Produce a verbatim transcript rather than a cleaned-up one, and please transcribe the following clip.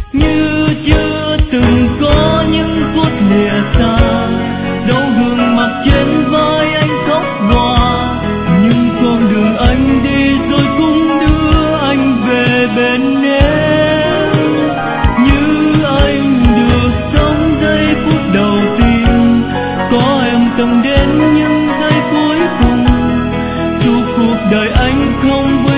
như chưa từng có những phút lìa xa, đau gương mặt trên vai anh khóc hòa, nhưng con đường anh đi rồi cũng đưa anh về bên em. Như anh được sống giây phút đầu tiên, có em từng đến những giây cuối cùng, chúc cuộc đời anh không vui